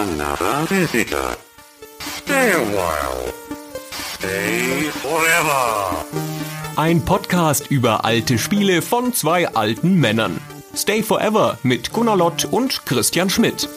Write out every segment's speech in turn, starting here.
another visitor. Stay a while. Stay forever. Ein Podcast über alte Spiele von zwei alten Männern. Stay Forever mit Gunnar Lott und Christian Schmidt.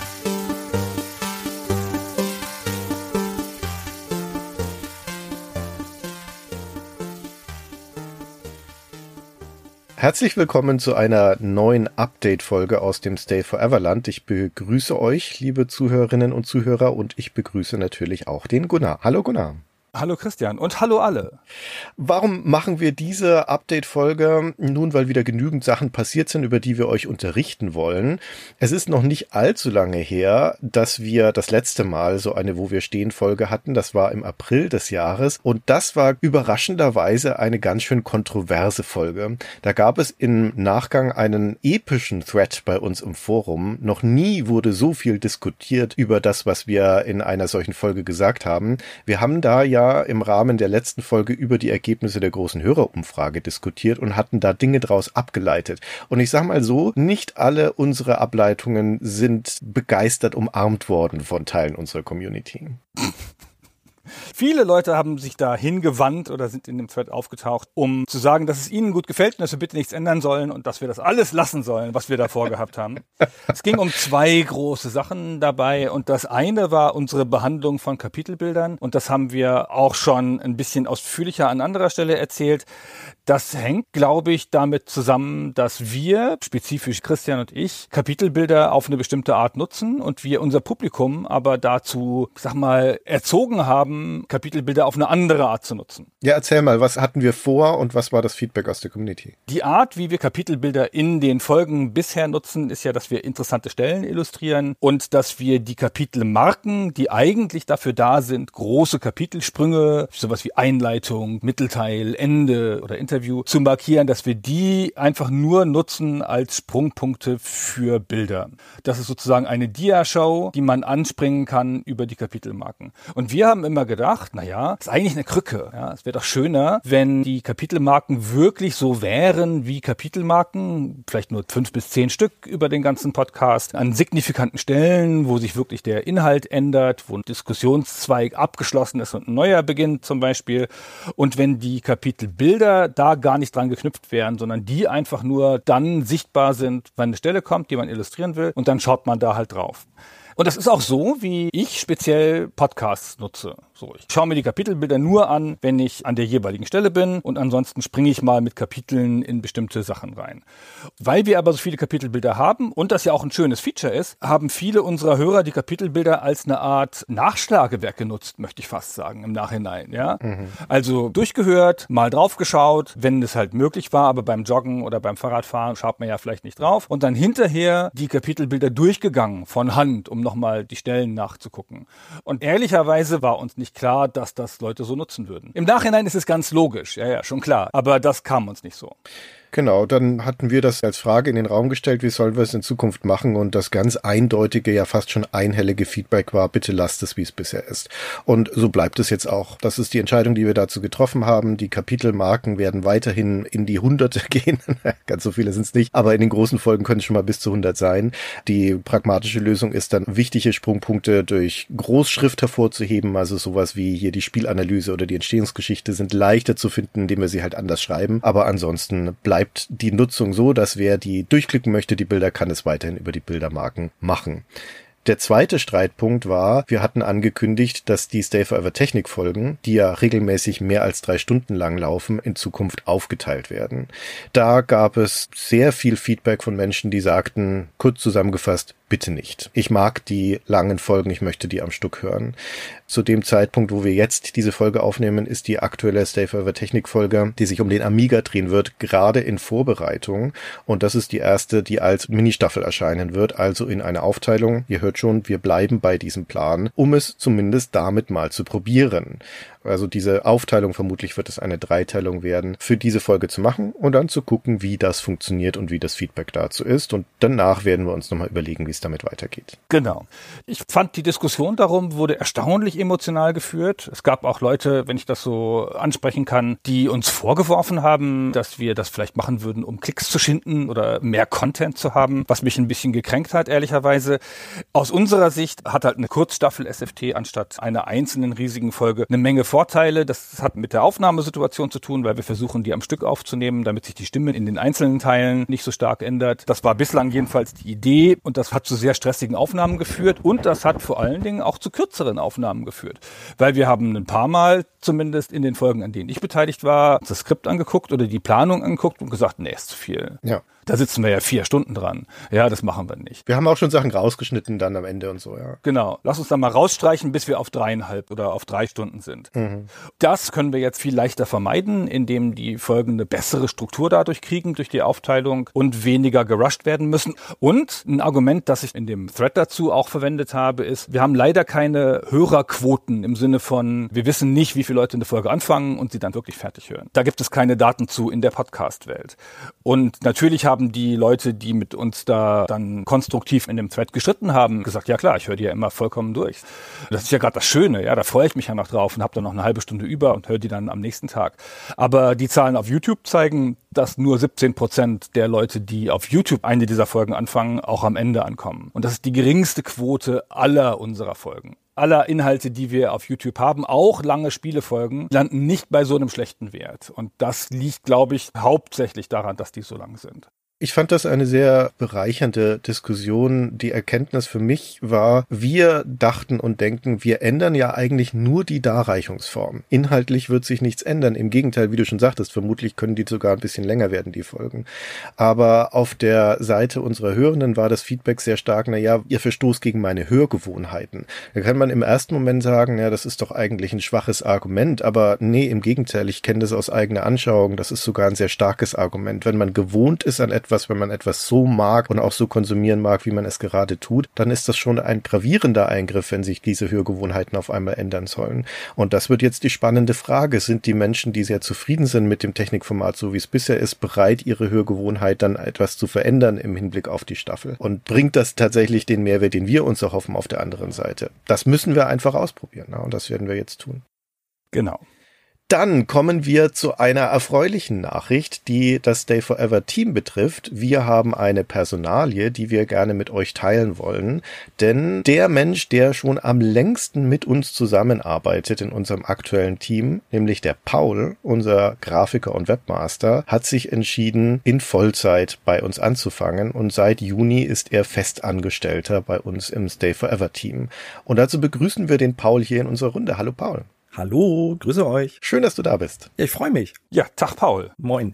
Herzlich willkommen zu einer neuen Update-Folge aus dem Stay Forever Land. Ich begrüße euch, liebe Zuhörerinnen und Zuhörer, und ich begrüße natürlich auch den Gunnar. Hallo Gunnar. Hallo Christian und hallo alle. Warum machen wir diese Update-Folge? Nun, weil wieder genügend Sachen passiert sind, über die wir euch unterrichten wollen. Es ist noch nicht allzu lange her, dass wir das letzte Mal so eine Wo wir stehen Folge hatten. Das war im April des Jahres und das war überraschenderweise eine ganz schön kontroverse Folge. Da gab es im Nachgang einen epischen Thread bei uns im Forum. Noch nie wurde so viel diskutiert über das, was wir in einer solchen Folge gesagt haben. Wir haben da ja im Rahmen der letzten Folge über die Ergebnisse der großen Hörerumfrage diskutiert und hatten da Dinge draus abgeleitet. Und ich sage mal so, nicht alle unsere Ableitungen sind begeistert umarmt worden von Teilen unserer Community. Viele Leute haben sich da hingewandt oder sind in dem Thread aufgetaucht, um zu sagen, dass es ihnen gut gefällt und dass wir bitte nichts ändern sollen und dass wir das alles lassen sollen, was wir da vorgehabt haben. Es ging um zwei große Sachen dabei und das eine war unsere Behandlung von Kapitelbildern und das haben wir auch schon ein bisschen ausführlicher an anderer Stelle erzählt. Das hängt, glaube ich, damit zusammen, dass wir, spezifisch Christian und ich, Kapitelbilder auf eine bestimmte Art nutzen und wir unser Publikum aber dazu, ich sag mal, erzogen haben, Kapitelbilder auf eine andere Art zu nutzen. Ja, erzähl mal, was hatten wir vor und was war das Feedback aus der Community? Die Art, wie wir Kapitelbilder in den Folgen bisher nutzen, ist ja, dass wir interessante Stellen illustrieren und dass wir die Kapitelmarken, die eigentlich dafür da sind, große Kapitelsprünge, sowas wie Einleitung, Mittelteil, Ende oder Interview, zu markieren, dass wir die einfach nur nutzen als Sprungpunkte für Bilder. Das ist sozusagen eine Dia-Show, die man anspringen kann über die Kapitelmarken. Und wir haben immer gedacht, naja, ist eigentlich eine Krücke. Ja, es wäre doch schöner, wenn die Kapitelmarken wirklich so wären wie Kapitelmarken, vielleicht nur 5 bis 10 Stück über den ganzen Podcast, an signifikanten Stellen, wo sich wirklich der Inhalt ändert, wo ein Diskussionszweig abgeschlossen ist und ein neuer beginnt zum Beispiel. Und wenn die Kapitelbilder da gar nicht dran geknüpft wären, sondern die einfach nur dann sichtbar sind, wenn eine Stelle kommt, die man illustrieren will, und dann schaut man da halt drauf. Und das ist auch so, wie ich speziell Podcasts nutze. So, ich schaue mir die Kapitelbilder nur an, wenn ich an der jeweiligen Stelle bin und ansonsten springe ich mal mit Kapiteln in bestimmte Sachen rein. Weil wir aber so viele Kapitelbilder haben und das ja auch ein schönes Feature ist, haben viele unserer Hörer die Kapitelbilder als eine Art Nachschlagewerk genutzt, möchte ich fast sagen, im Nachhinein. Ja? Also durchgehört, mal draufgeschaut, wenn es halt möglich war, aber beim Joggen oder beim Fahrradfahren schaut man ja vielleicht nicht drauf. Und dann hinterher die Kapitelbilder durchgegangen von Hand, um nochmal die Stellen nachzugucken. Und ehrlicherweise war uns nicht klar, dass das Leute so nutzen würden. Im Nachhinein ist es ganz logisch, ja, schon klar. Aber das kam uns nicht so. Genau, dann hatten wir das als Frage in den Raum gestellt, wie sollen wir es in Zukunft machen, und das ganz eindeutige, ja fast schon einhellige Feedback war, bitte lasst es, wie es bisher ist. Und so bleibt es jetzt auch. Das ist die Entscheidung, die wir dazu getroffen haben. Die Kapitelmarken werden weiterhin in die Hunderte gehen. Ganz so viele sind es nicht, aber in den großen Folgen können es schon mal bis zu 100 sein. Die pragmatische Lösung ist dann, wichtige Sprungpunkte durch Großschrift hervorzuheben, also sowas wie hier die Spielanalyse oder die Entstehungsgeschichte sind leichter zu finden, indem wir sie halt anders schreiben, aber ansonsten bleibt die Nutzung so, dass wer die durchklicken möchte, die Bilder, kann es weiterhin über die Bildermarken machen. Der zweite Streitpunkt war, wir hatten angekündigt, dass die Stay Forever Technik-Folgen, die ja regelmäßig mehr als 3 Stunden lang laufen, in Zukunft aufgeteilt werden. Da gab es sehr viel Feedback von Menschen, die sagten, kurz zusammengefasst, bitte nicht. Ich mag die langen Folgen, ich möchte die am Stück hören. Zu dem Zeitpunkt, wo wir jetzt diese Folge aufnehmen, ist die aktuelle Stay Forever Technik-Folge, die sich um den Amiga drehen wird, gerade in Vorbereitung. Und das ist die erste, die als Ministaffel erscheinen wird, also in einer Aufteilung. Ihr hört schon, wir bleiben bei diesem Plan, um es zumindest damit mal zu probieren. Also diese Aufteilung, vermutlich wird es eine Dreiteilung werden, für diese Folge zu machen und dann zu gucken, wie das funktioniert und wie das Feedback dazu ist. Und danach werden wir uns nochmal überlegen, wie es damit weitergeht. Genau. Ich fand, die Diskussion darum wurde erstaunlich emotional geführt. Es gab auch Leute, wenn ich das so ansprechen kann, die uns vorgeworfen haben, dass wir das vielleicht machen würden, um Klicks zu schinden oder mehr Content zu haben, was mich ein bisschen gekränkt hat, ehrlicherweise. Aus unserer Sicht hat halt eine Kurzstaffel SFT anstatt einer einzelnen riesigen Folge eine Menge Vorteile. Das hat mit der Aufnahmesituation zu tun, weil wir versuchen, die am Stück aufzunehmen, damit sich die Stimme in den einzelnen Teilen nicht so stark ändert. Das war bislang jedenfalls die Idee und das hat zu sehr stressigen Aufnahmen geführt und das hat vor allen Dingen auch zu kürzeren Aufnahmen geführt. Weil wir haben ein paar Mal, zumindest in den Folgen, an denen ich beteiligt war, das Skript angeguckt oder die Planung angeguckt und gesagt, nee, ist zu viel. Ja. Da sitzen wir ja 4 Stunden dran. Ja, das machen wir nicht. Wir haben auch schon Sachen rausgeschnitten dann am Ende und so, ja. Genau. Lass uns dann mal rausstreichen, bis wir auf 3,5 oder auf 3 Stunden sind. Das können wir jetzt viel leichter vermeiden, indem die Folgen eine bessere Struktur dadurch kriegen, durch die Aufteilung und weniger gerusht werden müssen. Und ein Argument, das ich in dem Thread dazu auch verwendet habe, ist, wir haben leider keine Hörerquoten im Sinne von, wir wissen nicht, wie viele Leute eine Folge anfangen und sie dann wirklich fertig hören. Da gibt es keine Daten zu in der Podcast-Welt. Und natürlich haben die Leute, die mit uns da dann konstruktiv in dem Thread gestritten haben, gesagt, ja klar, ich höre die ja immer vollkommen durch. Das ist ja gerade das Schöne, ja, da freue ich mich ja noch drauf und habe dann noch eine halbe Stunde über und höre die dann am nächsten Tag. Aber die Zahlen auf YouTube zeigen, dass nur 17% der Leute, die auf YouTube eine dieser Folgen anfangen, auch am Ende ankommen. Und das ist die geringste Quote aller unserer Folgen. Aller Inhalte, die wir auf YouTube haben, auch lange Spielefolgen, landen nicht bei so einem schlechten Wert. Und das liegt, glaube ich, hauptsächlich daran, dass die so lang sind. Ich fand das eine sehr bereichernde Diskussion. Die Erkenntnis für mich war, wir dachten und denken, wir ändern ja eigentlich nur die Darreichungsform. Inhaltlich wird sich nichts ändern. Im Gegenteil, wie du schon sagtest, vermutlich können die sogar ein bisschen länger werden, die Folgen. Aber auf der Seite unserer Hörenden war das Feedback sehr stark, naja, ihr verstoßt gegen meine Hörgewohnheiten. Da kann man im ersten Moment sagen, ja, das ist doch eigentlich ein schwaches Argument, aber nee, im Gegenteil, ich kenne das aus eigener Anschauung, das ist sogar ein sehr starkes Argument. Wenn man gewohnt ist an etwas, wenn man etwas so mag und auch so konsumieren mag, wie man es gerade tut, dann ist das schon ein gravierender Eingriff, wenn sich diese Hörgewohnheiten auf einmal ändern sollen. Und das wird jetzt die spannende Frage. Sind die Menschen, die sehr zufrieden sind mit dem Technikformat, so wie es bisher ist, bereit, ihre Hörgewohnheit dann etwas zu verändern im Hinblick auf die Staffel? Und bringt das tatsächlich den Mehrwert, den wir uns erhoffen auf der anderen Seite? Das müssen wir einfach ausprobieren. Und das werden wir jetzt tun. Genau. Dann kommen wir zu einer erfreulichen Nachricht, die das Stay Forever Team betrifft. Wir haben eine Personalie, die wir gerne mit euch teilen wollen, denn der Mensch, der schon am längsten mit uns zusammenarbeitet in unserem aktuellen Team, nämlich der Paul, unser Grafiker und Webmaster, hat sich entschieden, in Vollzeit bei uns anzufangen und seit Juni ist er Festangestellter bei uns im Stay Forever Team. Und dazu begrüßen wir den Paul hier in unserer Runde. Hallo Paul. Hallo, grüße euch. Schön, dass du da bist. Ja, ich freue mich. Ja, Tag Paul. Moin.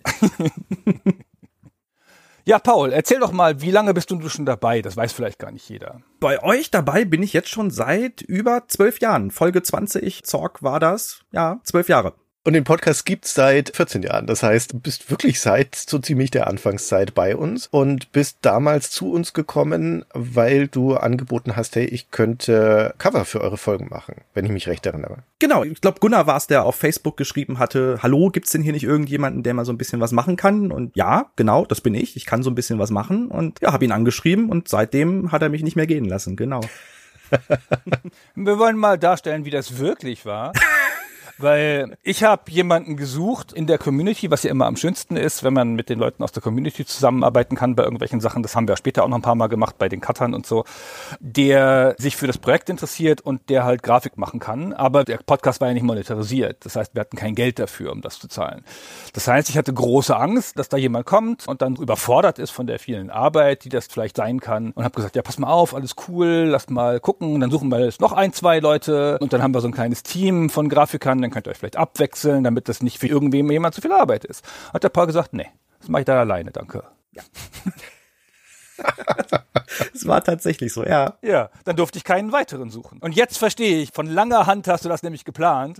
Ja, Paul, erzähl doch mal, wie lange bist du schon dabei? Das weiß vielleicht gar nicht jeder. Bei euch dabei bin ich jetzt schon seit über 12 Jahren. Folge 20, Zorg war das. Ja, 12 Jahre. Und den Podcast gibt's seit 14 Jahren. Das heißt, du bist wirklich seit so ziemlich der Anfangszeit bei uns und bist damals zu uns gekommen, weil du angeboten hast, hey, ich könnte Cover für eure Folgen machen, wenn ich mich recht erinnere. Genau, ich glaube, Gunnar war es, der auf Facebook geschrieben hatte, hallo, gibt's denn hier nicht irgendjemanden, der mal so ein bisschen was machen kann? Und ja, genau, das bin ich. Ich kann so ein bisschen was machen und ja, habe ihn angeschrieben und seitdem hat er mich nicht mehr gehen lassen, genau. Wir wollen mal darstellen, wie das wirklich war. Weil ich habe jemanden gesucht in der Community, was ja immer am schönsten ist, wenn man mit den Leuten aus der Community zusammenarbeiten kann bei irgendwelchen Sachen. Das haben wir später auch noch ein paar Mal gemacht bei den Cuttern und so. Der sich für das Projekt interessiert und der halt Grafik machen kann. Aber der Podcast war ja nicht monetarisiert. Das heißt, wir hatten kein Geld dafür, um das zu zahlen. Das heißt, ich hatte große Angst, dass da jemand kommt und dann überfordert ist von der vielen Arbeit, die das vielleicht sein kann. Und habe gesagt, ja, pass mal auf, alles cool, lasst mal gucken. Und dann suchen wir jetzt noch 1, 2 Leute. Und dann haben wir so ein kleines Team von Grafikern. Dann könnt ihr euch vielleicht abwechseln, damit das nicht für irgendwem jemand zu viel Arbeit ist. Hat der Paul gesagt, nee, das mache ich da alleine, danke. Ja. Es war tatsächlich so, ja. Ja, dann durfte ich keinen weiteren suchen. Und jetzt verstehe ich, von langer Hand hast du das nämlich geplant.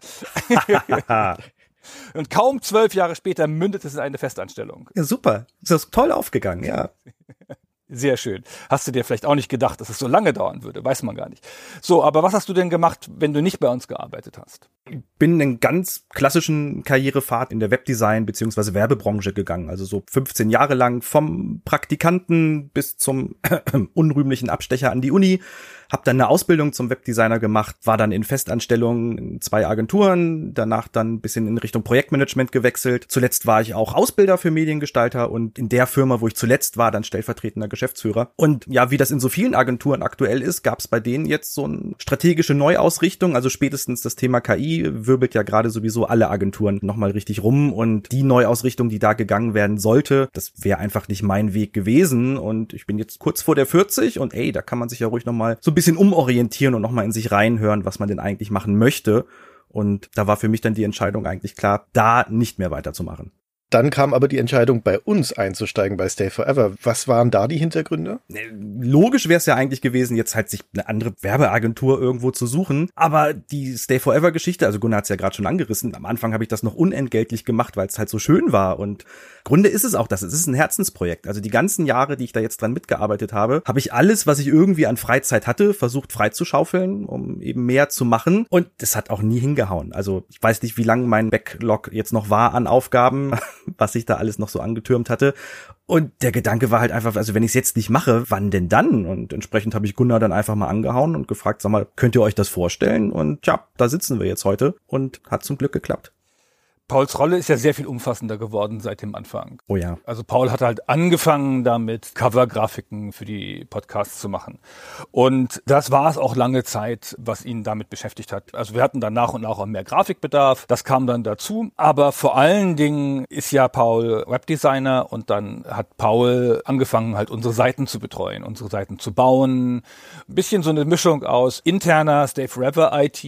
Und kaum 12 Jahre später mündet es in eine Festanstellung. Ja, super. Das ist toll aufgegangen, ja. Sehr schön. Hast du dir vielleicht auch nicht gedacht, dass es so lange dauern würde? Weiß man gar nicht. So, aber was hast du denn gemacht, wenn du nicht bei uns gearbeitet hast? Bin einen ganz klassischen Karrierepfad in der Webdesign- bzw. Werbebranche gegangen. Also so 15 Jahre lang vom Praktikanten bis zum unrühmlichen Abstecher an die Uni. Hab dann eine Ausbildung zum Webdesigner gemacht, war dann in Festanstellungen in 2 Agenturen, danach dann ein bisschen in Richtung Projektmanagement gewechselt. Zuletzt war ich auch Ausbilder für Mediengestalter und in der Firma, wo ich zuletzt war, dann stellvertretender Geschäftsführer. Und ja, wie das in so vielen Agenturen aktuell ist, gab es bei denen jetzt so eine strategische Neuausrichtung. Also spätestens das Thema KI wirbelt ja gerade sowieso alle Agenturen nochmal richtig rum und die Neuausrichtung, die da gegangen werden sollte, das wäre einfach nicht mein Weg gewesen und ich bin jetzt kurz vor der 40 und da kann man sich ja ruhig nochmal so ein bisschen umorientieren und nochmal in sich reinhören, was man denn eigentlich machen möchte. Und da war für mich dann die Entscheidung eigentlich klar, da nicht mehr weiterzumachen. Dann kam aber die Entscheidung, bei uns einzusteigen, bei Stay Forever. Was waren da die Hintergründe? Logisch wäre es ja eigentlich gewesen, jetzt halt sich eine andere Werbeagentur irgendwo zu suchen. Aber die Stay Forever-Geschichte, also Gunnar hat es ja gerade schon angerissen, am Anfang habe ich das noch unentgeltlich gemacht, weil es halt so schön war. Und Grunde ist es auch das. Es ist ein Herzensprojekt. Also die ganzen Jahre, die ich da jetzt dran mitgearbeitet habe, habe ich alles, was ich irgendwie an Freizeit hatte, versucht freizuschaufeln, um eben mehr zu machen. Und das hat auch nie hingehauen. Also ich weiß nicht, wie lange mein Backlog jetzt noch war an Aufgaben, was ich da alles noch so angetürmt hatte. Und der Gedanke war halt einfach, also wenn ich es jetzt nicht mache, wann denn dann? Und entsprechend habe ich Gunnar dann einfach mal angehauen und gefragt, sag mal, könnt ihr euch das vorstellen? Und ja, da sitzen wir jetzt heute und hat zum Glück geklappt. Pauls Rolle ist ja sehr viel umfassender geworden seit dem Anfang. Oh ja. Also Paul hat halt angefangen damit, Covergrafiken für die Podcasts zu machen. Und das war es auch lange Zeit, was ihn damit beschäftigt hat. Also wir hatten dann nach und nach auch mehr Grafikbedarf. Das kam dann dazu. Aber vor allen Dingen ist ja Paul Webdesigner und dann hat Paul angefangen, halt unsere Seiten zu betreuen, unsere Seiten zu bauen. Ein bisschen so eine Mischung aus interner Stay Forever IT,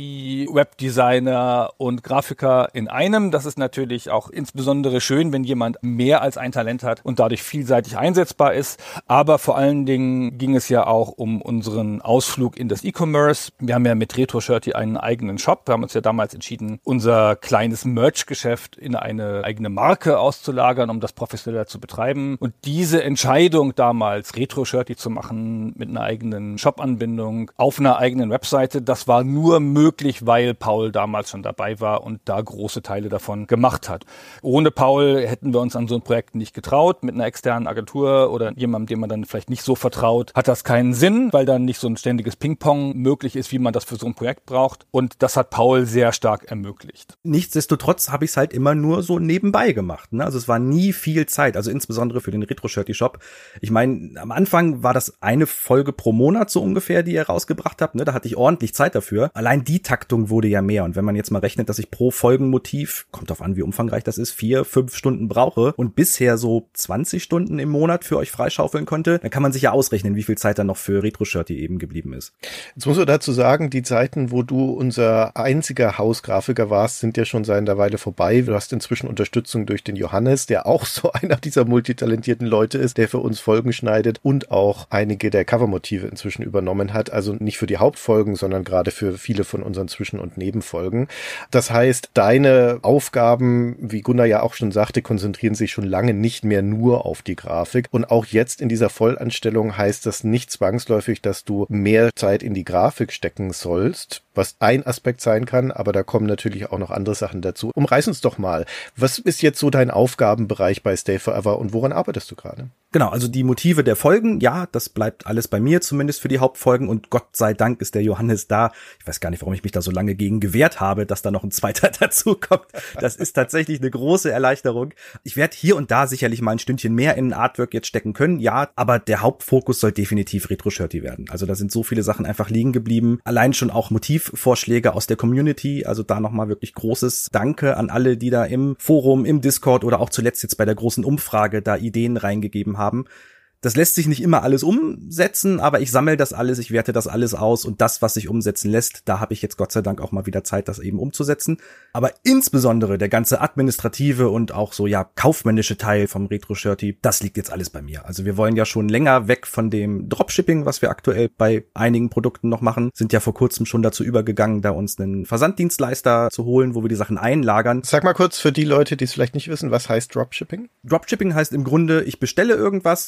Webdesigner und Grafiker in einem. Das ist natürlich auch insbesondere schön, wenn jemand mehr als ein Talent hat und dadurch vielseitig einsetzbar ist. Aber vor allen Dingen ging es ja auch um unseren Ausflug in das E-Commerce. Wir haben ja mit RetroShirty einen eigenen Shop. Wir haben uns ja damals entschieden, unser kleines Merch-Geschäft in eine eigene Marke auszulagern, um das professioneller zu betreiben. Und diese Entscheidung damals, RetroShirty zu machen mit einer eigenen Shop-Anbindung auf einer eigenen Webseite, das war nur möglich, weil Paul damals schon dabei war und da große Teile davon gemacht hat. Ohne Paul hätten wir uns an so ein Projekt nicht getraut. Mit einer externen Agentur oder jemandem, dem man dann vielleicht nicht so vertraut, hat das keinen Sinn, weil dann nicht so ein ständiges Ping-Pong möglich ist, wie man das für so ein Projekt braucht. Und das hat Paul sehr stark ermöglicht. Nichtsdestotrotz habe ich es halt immer nur so nebenbei gemacht. Ne? Also es war nie viel Zeit, also insbesondere für den RetroShirty-Shop. Ich meine, am Anfang war das eine Folge pro Monat so ungefähr, die ihr rausgebracht habt. Ne? Da hatte ich ordentlich Zeit dafür. Allein die Taktung wurde ja mehr. Und wenn man jetzt mal rechnet, dass ich pro Folgenmotiv, kommt auf an, wie umfangreich das ist, 4-5 Stunden brauche und bisher so 20 Stunden im Monat für euch freischaufeln konnte, dann kann man sich ja ausrechnen, wie viel Zeit dann noch für RetroShirty eben geblieben ist. Jetzt muss man dazu sagen, die Zeiten, wo du unser einziger Hausgrafiker warst, sind ja schon seit einer Weile vorbei. Du hast inzwischen Unterstützung durch den Johannes, der auch so einer dieser multitalentierten Leute ist, der für uns Folgen schneidet und auch einige der Covermotive inzwischen übernommen hat. Also nicht für die Hauptfolgen, sondern gerade für viele von unseren Zwischen- und Nebenfolgen. Das heißt, deine Aufgaben, wie Gunnar ja auch schon sagte, konzentrieren sich schon lange nicht mehr nur auf die Grafik. Und auch jetzt in dieser Vollanstellung heißt das nicht zwangsläufig, dass du mehr Zeit in die Grafik stecken sollst, was ein Aspekt sein kann, aber da kommen natürlich auch noch andere Sachen dazu. Umreiß uns doch mal. Was ist jetzt so dein Aufgabenbereich bei Stay Forever und woran arbeitest du gerade? Genau, also die Motive der Folgen, ja, das bleibt alles bei mir, zumindest für die Hauptfolgen und Gott sei Dank ist der Johannes da. Ich weiß gar nicht, warum ich mich da so lange gegen gewehrt habe, dass da noch ein zweiter dazu kommt. Das ist tatsächlich eine große Erleichterung. Ich werde hier und da sicherlich mal ein Stündchen mehr in ein Artwork jetzt stecken können, ja, aber der Hauptfokus soll definitiv RetroShirty werden. Also da sind so viele Sachen einfach liegen geblieben. Allein schon auch Motivvorschläge aus der Community, also da nochmal wirklich großes Danke an alle, die da im Forum, im Discord oder auch zuletzt jetzt bei der großen Umfrage da Ideen reingegeben haben. Das lässt sich nicht immer alles umsetzen, aber ich sammle das alles, ich werte das alles aus und das, was sich umsetzen lässt, da habe ich jetzt Gott sei Dank auch mal wieder Zeit, das eben umzusetzen. Aber insbesondere der ganze administrative und auch so ja kaufmännische Teil vom RetroShirty, das liegt jetzt alles bei mir. Also wir wollen ja schon länger weg von dem Dropshipping, was wir aktuell bei einigen Produkten noch machen, sind ja vor kurzem schon dazu übergegangen, da uns einen Versanddienstleister zu holen, wo wir die Sachen einlagern. Sag mal kurz für die Leute, die es vielleicht nicht wissen, was heißt Dropshipping? Dropshipping heißt im Grunde, ich bestelle irgendwas und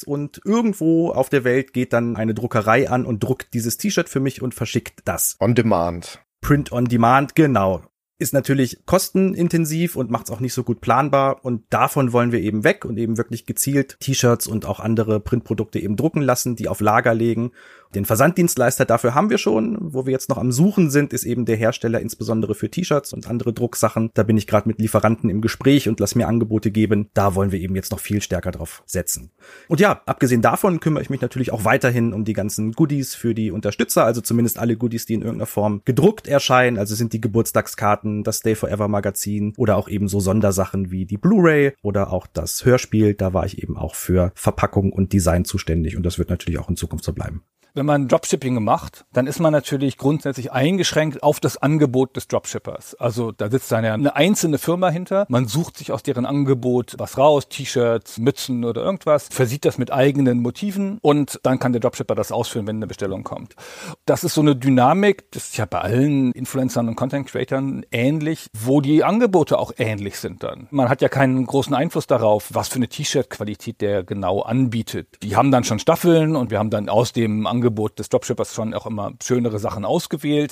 irgendwo auf der Welt geht dann eine Druckerei an und druckt dieses T-Shirt für mich und verschickt das. On Demand. Print on Demand, genau. Ist natürlich kostenintensiv und macht es auch nicht so gut planbar und davon wollen wir eben weg und eben wirklich gezielt T-Shirts und auch andere Printprodukte eben drucken lassen, die auf Lager legen. Den Versanddienstleister dafür haben wir schon. Wo wir jetzt noch am Suchen sind, ist eben der Hersteller insbesondere für T-Shirts und andere Drucksachen. Da bin ich gerade mit Lieferanten im Gespräch und lass mir Angebote geben. Da wollen wir eben jetzt noch viel stärker drauf setzen. Und ja, abgesehen davon kümmere ich mich natürlich auch weiterhin um die ganzen Goodies für die Unterstützer, also zumindest alle Goodies, die in irgendeiner Form gedruckt erscheinen. Also sind die Geburtstagskarten, das Stay Forever Magazin oder auch eben so Sondersachen wie die Blu-ray oder auch das Hörspiel. Da war ich eben auch für Verpackung und Design zuständig und das wird natürlich auch in Zukunft so bleiben. Wenn man Dropshipping macht, dann ist man natürlich grundsätzlich eingeschränkt auf das Angebot des Dropshippers. Also da sitzt dann ja eine einzelne Firma hinter. Man sucht sich aus deren Angebot was raus, T-Shirts, Mützen oder irgendwas, versieht das mit eigenen Motiven und dann kann der Dropshipper das ausführen, wenn eine Bestellung kommt. Das ist so eine Dynamik, das ist ja bei allen Influencern und Content-Creatern ähnlich, wo die Angebote auch ähnlich sind dann. Man hat ja keinen großen Einfluss darauf, was für eine T-Shirt-Qualität der genau anbietet. Die haben dann schon Staffeln und wir haben dann aus dem Angebot des Dropshippers schon auch immer schönere Sachen ausgewählt.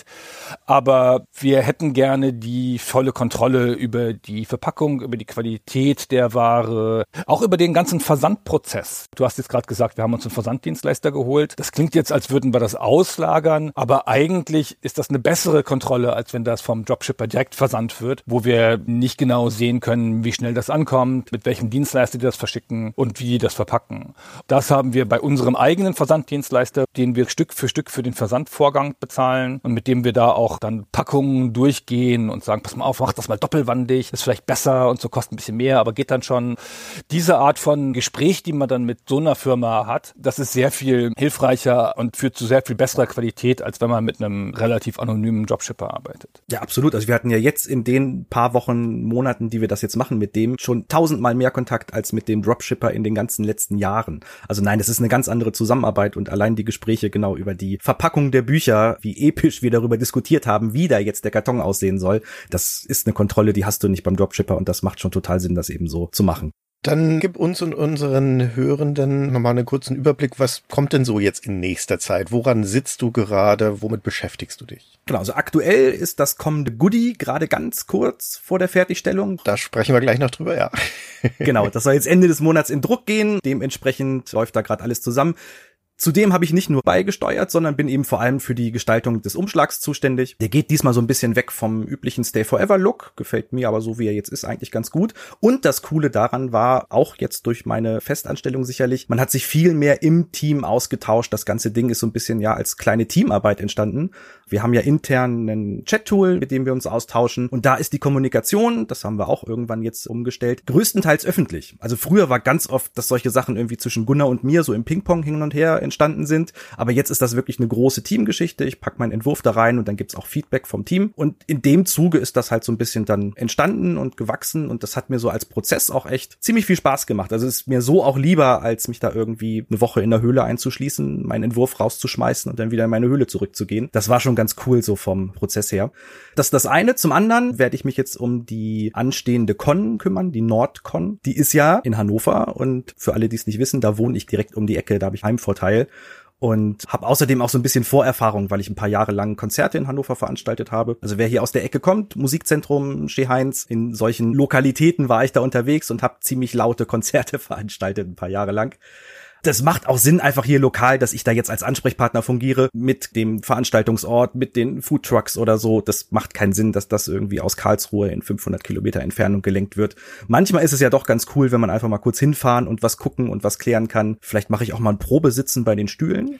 Aber wir hätten gerne die volle Kontrolle über die Verpackung, über die Qualität der Ware, auch über den ganzen Versandprozess. Du hast jetzt gerade gesagt, wir haben uns einen Versanddienstleister geholt. Das klingt jetzt, als würden wir das auslagern, aber eigentlich ist das eine bessere Kontrolle, als wenn das vom Dropshipper direkt versandt wird, wo wir nicht genau sehen können, wie schnell das ankommt, mit welchem Dienstleister die das verschicken und wie die das verpacken. Das haben wir bei unserem eigenen Versanddienstleister, den wir Stück für den Versandvorgang bezahlen und mit dem wir da auch dann Packungen durchgehen und sagen, pass mal auf, mach das mal doppelwandig, ist vielleicht besser und so, kostet ein bisschen mehr, aber geht dann schon. Diese Art von Gespräch, die man dann mit so einer Firma hat, das ist sehr viel hilfreicher und führt zu sehr viel besserer Qualität, als wenn man mit einem relativ anonymen Dropshipper arbeitet. Ja, absolut. Also wir hatten ja jetzt in den paar Wochen, Monaten, die wir das jetzt machen, mit dem schon 1000-mal mehr Kontakt als mit dem Dropshipper in den ganzen letzten Jahren. Also nein, das ist eine ganz andere Zusammenarbeit und allein die Gespräche genau über die Verpackung der Bücher, wie episch wir darüber diskutiert haben, wie da jetzt der Karton aussehen soll. Das ist eine Kontrolle, die hast du nicht beim Dropshipper und das macht schon total Sinn, das eben so zu machen. Dann gib uns und unseren Hörenden nochmal einen kurzen Überblick. Was kommt denn so jetzt in nächster Zeit? Woran sitzt du gerade? Womit beschäftigst du dich? Genau, also aktuell ist das kommende Goodie gerade ganz kurz vor der Fertigstellung. Da sprechen wir gleich noch drüber, ja. Genau, das soll jetzt Ende des Monats in Druck gehen. Dementsprechend läuft da gerade alles zusammen. Zudem habe ich nicht nur beigesteuert, sondern bin eben vor allem für die Gestaltung des Umschlags zuständig. Der geht diesmal so ein bisschen weg vom üblichen Stay Forever Look, gefällt mir aber so, wie er jetzt ist, eigentlich ganz gut. Und das Coole daran war, auch jetzt durch meine Festanstellung sicherlich, man hat sich viel mehr im Team ausgetauscht. Das ganze Ding ist so ein bisschen ja als kleine Teamarbeit entstanden. Wir haben ja intern ein Chat-Tool, mit dem wir uns austauschen. Und da ist die Kommunikation, das haben wir auch irgendwann jetzt umgestellt, größtenteils öffentlich. Also früher war ganz oft, dass solche Sachen irgendwie zwischen Gunnar und mir so im Ping-Pong hin und her entstanden sind. Aber jetzt ist das wirklich eine große Teamgeschichte. Ich packe meinen Entwurf da rein und dann gibt's auch Feedback vom Team. Und in dem Zuge ist das halt so ein bisschen dann entstanden und gewachsen. Und das hat mir so als Prozess auch echt ziemlich viel Spaß gemacht. Also es ist mir so auch lieber, als mich da irgendwie eine Woche in der Höhle einzuschließen, meinen Entwurf rauszuschmeißen und dann wieder in meine Höhle zurückzugehen. Das war schon ganz cool so vom Prozess her. Das ist das eine. Zum anderen werde ich mich jetzt um die anstehende Con kümmern, die Nordcon. Die ist ja in Hannover und für alle, die es nicht wissen, da wohne ich direkt um die Ecke, da habe ich Heimvorteil. Und habe außerdem auch so ein bisschen Vorerfahrung, weil ich ein paar Jahre lang Konzerte in Hannover veranstaltet habe. Also wer hier aus der Ecke kommt, Musikzentrum Scheheinz, in solchen Lokalitäten war ich da unterwegs und habe ziemlich laute Konzerte veranstaltet, ein paar Jahre lang. Das macht auch Sinn einfach hier lokal, dass ich da jetzt als Ansprechpartner fungiere mit dem Veranstaltungsort, mit den Foodtrucks oder so. Das macht keinen Sinn, dass das irgendwie aus Karlsruhe in 500 Kilometer Entfernung gelenkt wird. Manchmal ist es ja doch ganz cool, wenn man einfach mal kurz hinfahren und was gucken und was klären kann. Vielleicht mache ich auch mal ein Probesitzen bei den Stühlen.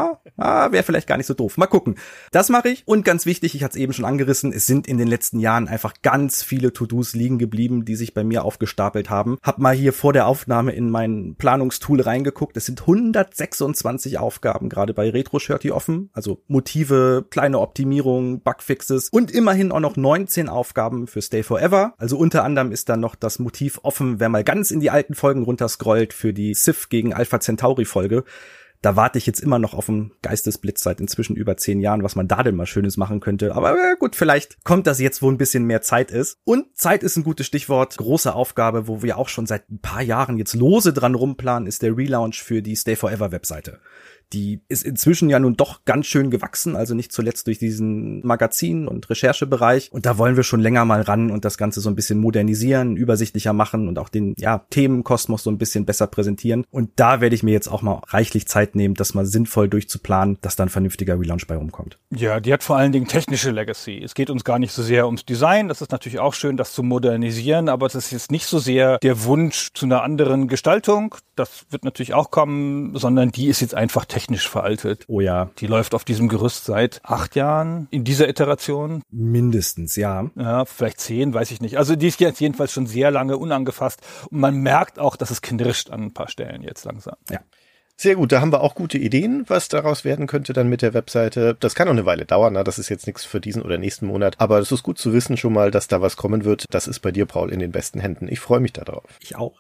Wäre vielleicht gar nicht so doof. Mal gucken. Das mache ich. Und ganz wichtig, ich hatte es eben schon angerissen, es sind in den letzten Jahren einfach ganz viele To-Dos liegen geblieben, die sich bei mir aufgestapelt haben. Hab mal hier vor der Aufnahme in mein Planungstool reingeguckt. Es sind 126 Aufgaben gerade bei Retro-Shirty offen. Also Motive, kleine Optimierungen, Bugfixes und immerhin auch noch 19 Aufgaben für Stay Forever. Also unter anderem ist dann noch das Motiv offen, wer mal ganz in die alten Folgen runterscrollt für die Sith gegen Alpha Centauri Folge. Da warte ich jetzt immer noch auf einen Geistesblitz seit inzwischen über 10 Jahren, was man da denn mal Schönes machen könnte. Aber gut, vielleicht kommt das jetzt, wo ein bisschen mehr Zeit ist. Und Zeit ist ein gutes Stichwort. Große Aufgabe, wo wir auch schon seit ein paar Jahren jetzt lose dran rumplanen, ist der Relaunch für die Stay Forever Webseite. Die ist inzwischen ja nun doch ganz schön gewachsen, also nicht zuletzt durch diesen Magazin- und Recherchebereich. Und da wollen wir schon länger mal ran und das Ganze so ein bisschen modernisieren, übersichtlicher machen und auch den Themenkosmos so ein bisschen besser präsentieren. Und da werde ich mir jetzt auch mal reichlich Zeit nehmen, das mal sinnvoll durchzuplanen, dass dann ein vernünftiger Relaunch bei rumkommt. Ja, die hat vor allen Dingen technische Legacy. Es geht uns gar nicht so sehr ums Design. Das ist natürlich auch schön, das zu modernisieren, aber das ist jetzt nicht so sehr der Wunsch zu einer anderen Gestaltung. Das wird natürlich auch kommen, sondern die ist jetzt einfach technisch veraltet. Oh ja. Die läuft auf diesem Gerüst seit 8 Jahren in dieser Iteration. Mindestens, ja. Ja, vielleicht 10, weiß ich nicht. Also die ist jetzt jedenfalls schon sehr lange unangefasst. Und man merkt auch, dass es knirscht an ein paar Stellen jetzt langsam. Ja. Sehr gut, da haben wir auch gute Ideen, was daraus werden könnte dann mit der Webseite. Das kann noch eine Weile dauern, das ist jetzt nichts für diesen oder nächsten Monat, aber es ist gut zu wissen schon mal, dass da was kommen wird. Das ist bei dir, Paul, in den besten Händen. Ich freue mich darauf. Ich auch.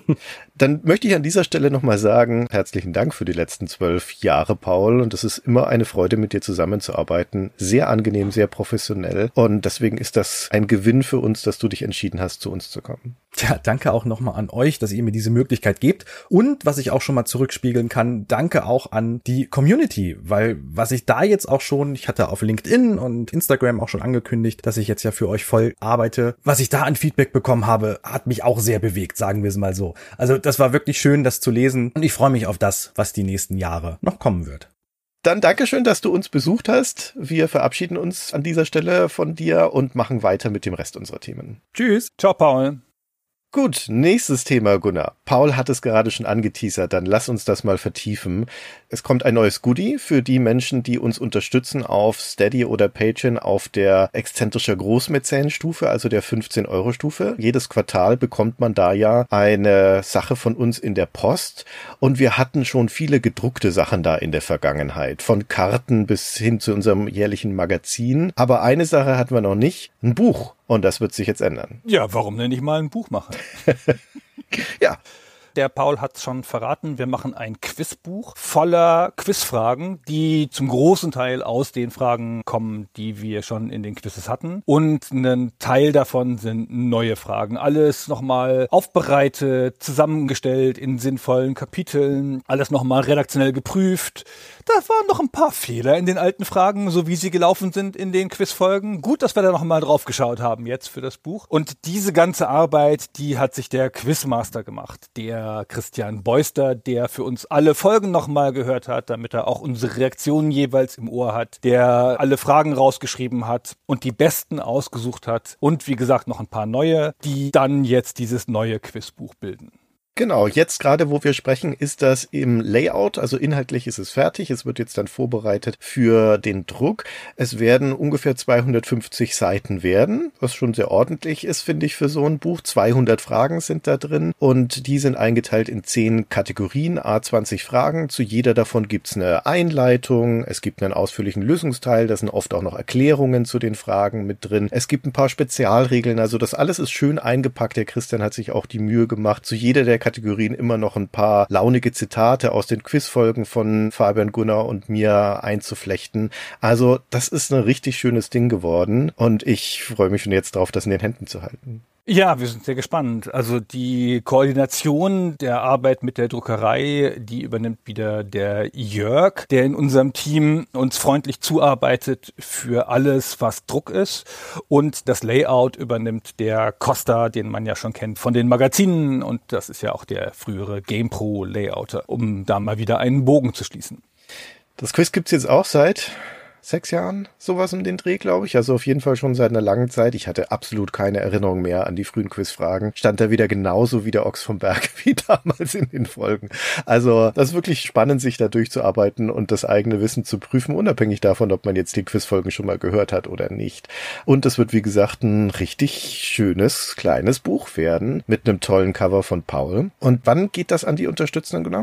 Dann möchte ich an dieser Stelle nochmal sagen, herzlichen Dank für die letzten 12 Jahre, Paul, und es ist immer eine Freude, mit dir zusammenzuarbeiten. Sehr angenehm, sehr professionell und deswegen ist das ein Gewinn für uns, dass du dich entschieden hast, zu uns zu kommen. Tja, danke auch nochmal an euch, dass ihr mir diese Möglichkeit gebt und was ich auch schon mal zurückspiegeln kann, danke auch an die Community, weil was ich da jetzt auch schon, ich hatte auf LinkedIn und Instagram auch schon angekündigt, dass ich jetzt ja für euch voll arbeite, was ich da an Feedback bekommen habe, hat mich auch sehr bewegt, sagen wir es mal so. Also das war wirklich schön, das zu lesen und ich freue mich auf das, was die nächsten Jahre noch kommen wird. Dann Dankeschön, dass du uns besucht hast. Wir verabschieden uns an dieser Stelle von dir und machen weiter mit dem Rest unserer Themen. Tschüss. Ciao, Paul. Gut, nächstes Thema, Gunnar. Paul hat es gerade schon angeteasert, dann lass uns das mal vertiefen. Es kommt ein neues Goodie für die Menschen, die uns unterstützen auf Steady oder Patreon auf der exzentrischer Großmäzen-Stufe, also der 15-Euro-Stufe. Jedes Quartal bekommt man da ja eine Sache von uns in der Post und wir hatten schon viele gedruckte Sachen da in der Vergangenheit, von Karten bis hin zu unserem jährlichen Magazin. Aber eine Sache hatten wir noch nicht, ein Buch. Und das wird sich jetzt ändern. Ja, warum denn nicht mal ein Buch machen? Ja. Der Paul hat es schon verraten, wir machen ein Quizbuch voller Quizfragen, die zum großen Teil aus den Fragen kommen, die wir schon in den Quizzes hatten. Und ein Teil davon sind neue Fragen. Alles nochmal aufbereitet, zusammengestellt in sinnvollen Kapiteln, alles nochmal redaktionell geprüft. Da waren noch ein paar Fehler in den alten Fragen, so wie sie gelaufen sind in den Quizfolgen. Gut, dass wir da nochmal drauf geschaut haben jetzt für das Buch. Und diese ganze Arbeit, die hat sich der Quizmaster gemacht, der Christian Beuster, der für uns alle Folgen nochmal gehört hat, damit er auch unsere Reaktionen jeweils im Ohr hat, der alle Fragen rausgeschrieben hat und die besten ausgesucht hat. Und wie gesagt, noch ein paar neue, die dann jetzt dieses neue Quizbuch bilden. Genau, jetzt gerade, wo wir sprechen, ist das im Layout, also inhaltlich ist es fertig. Es wird jetzt dann vorbereitet für den Druck. Es werden ungefähr 250 Seiten werden, was schon sehr ordentlich ist, finde ich, für so ein Buch. 200 Fragen sind da drin und die sind eingeteilt in 10 Kategorien, A20 Fragen. Zu jeder davon gibt's eine Einleitung, es gibt einen ausführlichen Lösungsteil, da sind oft auch noch Erklärungen zu den Fragen mit drin. Es gibt ein paar Spezialregeln, also das alles ist schön eingepackt. Der Christian hat sich auch die Mühe gemacht, zu jeder der Kategorien immer noch ein paar launige Zitate aus den Quizfolgen von Fabian, Gunnar und mir einzuflechten. Also das ist ein richtig schönes Ding geworden und ich freue mich schon jetzt drauf, das in den Händen zu halten. Ja, wir sind sehr gespannt. Also die Koordination der Arbeit mit der Druckerei, die übernimmt wieder der Jörg, der in unserem Team uns freundlich zuarbeitet für alles, was Druck ist. Und das Layout übernimmt der Costa, den man ja schon kennt von den Magazinen. Und das ist ja auch der frühere GamePro-Layouter, um da mal wieder einen Bogen zu schließen. Das Quiz gibt's jetzt auch seit 6 Jahren, sowas um den Dreh, glaube ich. Also auf jeden Fall schon seit einer langen Zeit. Ich hatte absolut keine Erinnerung mehr an die frühen Quizfragen. Stand da wieder genauso wie der Ochs vom Berg wie damals in den Folgen. Also das ist wirklich spannend, sich da durchzuarbeiten und das eigene Wissen zu prüfen, unabhängig davon, ob man jetzt die Quizfolgen schon mal gehört hat oder nicht. Und es wird, wie gesagt, ein richtig schönes, kleines Buch werden mit einem tollen Cover von Paul. Und wann geht das an die Unterstützenden genau?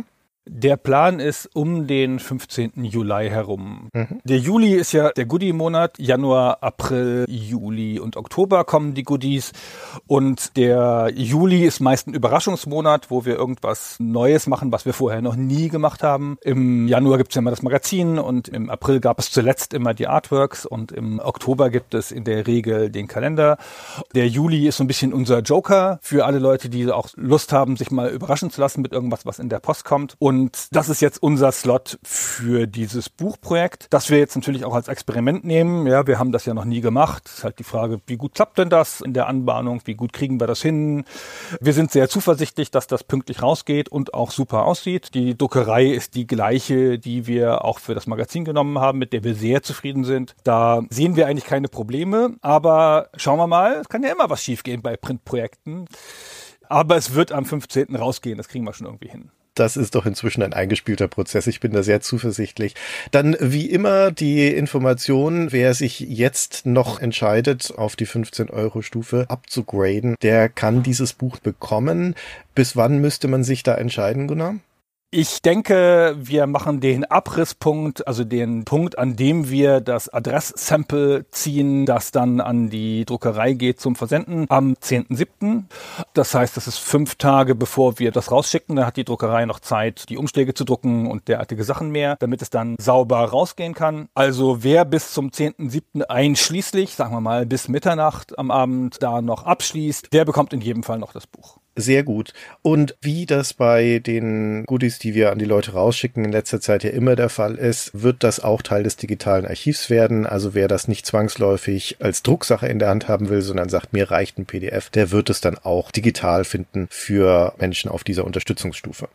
Der Plan ist um den 15. Juli herum. Der Juli ist ja der Goodie-Monat. Januar, April, Juli und Oktober kommen die Goodies. Und der Juli ist meist ein Überraschungsmonat, wo wir irgendwas Neues machen, was wir vorher noch nie gemacht haben. Im Januar gibt es ja immer das Magazin und im April gab es zuletzt immer die Artworks und im Oktober gibt es in der Regel den Kalender. Der Juli ist so ein bisschen unser Joker für alle Leute, die auch Lust haben, sich mal überraschen zu lassen mit irgendwas, was in der Post kommt. Und das ist jetzt unser Slot für dieses Buchprojekt, das wir jetzt natürlich auch als Experiment nehmen. Ja, wir haben das ja noch nie gemacht. Es ist halt die Frage, wie gut klappt denn das in der Anbahnung? Wie gut kriegen wir das hin? Wir sind sehr zuversichtlich, dass das pünktlich rausgeht und auch super aussieht. Die Druckerei ist die gleiche, die wir auch für das Magazin genommen haben, mit der wir sehr zufrieden sind. Da sehen wir eigentlich keine Probleme, aber schauen wir mal, es kann ja immer was schiefgehen bei Printprojekten. Aber es wird am 15. rausgehen, das kriegen wir schon irgendwie hin. Das ist doch inzwischen ein eingespielter Prozess. Ich bin da sehr zuversichtlich. Dann wie immer die Information, wer sich jetzt noch entscheidet, auf die 15-Euro-Stufe abzugraden, der kann dieses Buch bekommen. Bis wann müsste man sich da entscheiden, Gunnar? Ich denke, wir machen den Abrisspunkt, also den Punkt, an dem wir das Adresssample ziehen, das dann an die Druckerei geht zum Versenden, am 10.7. Das heißt, das ist 5 Tage, bevor wir das rausschicken. Da hat die Druckerei noch Zeit, die Umschläge zu drucken und derartige Sachen mehr, damit es dann sauber rausgehen kann. Also wer bis zum 10.7. einschließlich, sagen wir mal bis Mitternacht am Abend da noch abschließt, der bekommt in jedem Fall noch das Buch. Sehr gut. Und wie das bei den Goodies, die wir an die Leute rausschicken, in letzter Zeit ja immer der Fall ist, wird das auch Teil des digitalen Archivs werden. Also wer das nicht zwangsläufig als Drucksache in der Hand haben will, sondern sagt, mir reicht ein PDF, der wird es dann auch digital finden für Menschen auf dieser Unterstützungsstufe.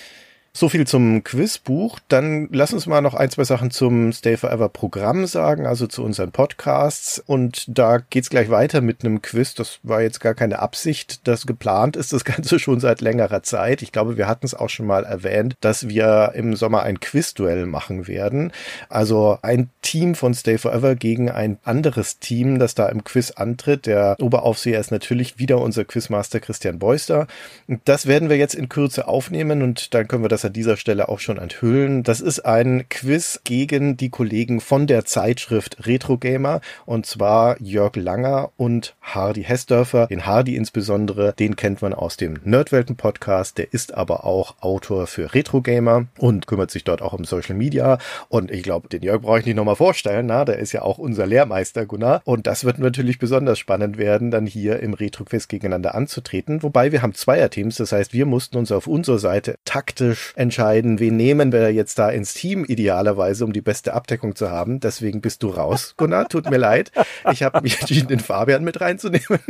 So viel zum Quizbuch. Dann lass uns mal noch 1, 2 Sachen zum Stay Forever Programm sagen, also zu unseren Podcasts. Und da geht's gleich weiter mit einem Quiz. Das war jetzt gar keine Absicht. Das geplant ist das Ganze schon seit längerer Zeit. Ich glaube, wir hatten es auch schon mal erwähnt, dass wir im Sommer ein Quizduell machen werden. Also ein Team von Stay Forever gegen ein anderes Team, das da im Quiz antritt. Der Oberaufseher ist natürlich wieder unser Quizmaster Christian Beuster. Das werden wir jetzt in Kürze aufnehmen und dann können wir das an dieser Stelle auch schon enthüllen. Das ist ein Quiz gegen die Kollegen von der Zeitschrift Retro Gamer, und zwar Jörg Langer und Hardy Hessdörfer. Den Hardy insbesondere, den kennt man aus dem Nerdwelten-Podcast, der ist aber auch Autor für Retro Gamer und kümmert sich dort auch um Social Media. Und ich glaube, den Jörg brauche ich nicht nochmal vorstellen, der ist ja auch unser Lehrmeister, Gunnar. Und das wird natürlich besonders spannend werden, dann hier im Retro-Quiz gegeneinander anzutreten. Wobei wir haben Zweierteams, das heißt, wir mussten uns auf unserer Seite taktisch entscheiden, wen nehmen wir jetzt da ins Team idealerweise, um die beste Abdeckung zu haben. Deswegen bist du raus, Gunnar. Tut mir leid. Ich habe mich entschieden, den Fabian mit reinzunehmen,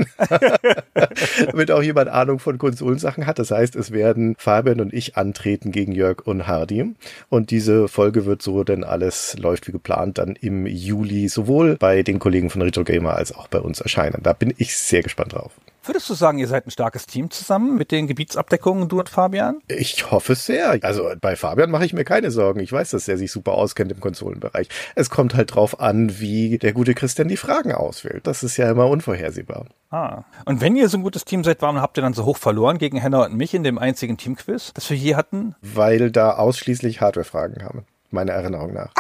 damit auch jemand Ahnung von Konsolensachen hat. Das heißt, es werden Fabian und ich antreten gegen Jörg und Hardy. Und diese Folge wird so, denn alles läuft wie geplant, dann im Juli sowohl bei den Kollegen von Retro Gamer als auch bei uns erscheinen. Da bin ich sehr gespannt drauf. Würdest du sagen, ihr seid ein starkes Team zusammen mit den Gebietsabdeckungen, du und Fabian? Ich hoffe es sehr. Also bei Fabian mache ich mir keine Sorgen. Ich weiß, dass er sich super auskennt im Konsolenbereich. Es kommt halt drauf an, wie der gute Christian die Fragen auswählt. Das ist ja immer unvorhersehbar. Und wenn ihr so ein gutes Team seid, warum habt ihr dann so hoch verloren gegen Henna und mich in dem einzigen Teamquiz, das wir je hatten? Weil da ausschließlich Hardware-Fragen kamen, meiner Erinnerung nach.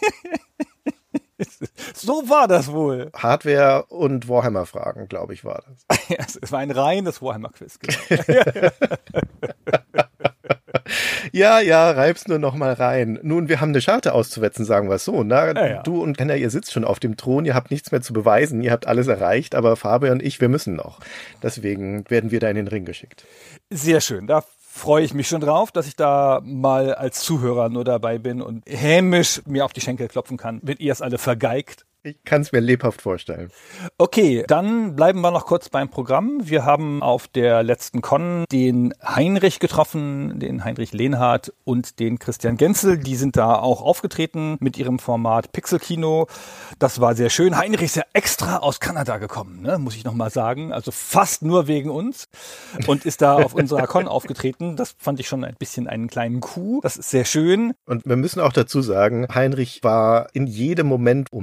So war das wohl. Hardware- und Warhammer-Fragen, glaube ich, war das. Ja, es war ein reines Warhammer-Quiz. Ja, reib's nur noch mal rein. Nun, wir haben eine Scharte auszuwetzen, sagen wir es so. Ja. Du und Henna, ihr sitzt schon auf dem Thron, ihr habt nichts mehr zu beweisen, ihr habt alles erreicht, aber Fabian und ich, wir müssen noch. Deswegen werden wir da in den Ring geschickt. Sehr schön, da freue ich mich schon drauf, dass ich da mal als Zuhörer nur dabei bin und hämisch mir auf die Schenkel klopfen kann, wenn ihr es alle vergeigt. Ich kann es mir lebhaft vorstellen. Okay, dann bleiben wir noch kurz beim Programm. Wir haben auf der letzten Con den Heinrich getroffen, den Heinrich Lehnhardt und den Christian Genzel. Die sind da auch aufgetreten mit ihrem Format Pixelkino. Das war sehr schön. Heinrich ist ja extra aus Kanada gekommen, ne? Muss ich noch mal sagen. Also fast nur wegen uns und ist da auf unserer Con aufgetreten. Das fand ich schon ein bisschen einen kleinen Coup. Das ist sehr schön. Und wir müssen auch dazu sagen, Heinrich war in jedem Moment umlagert.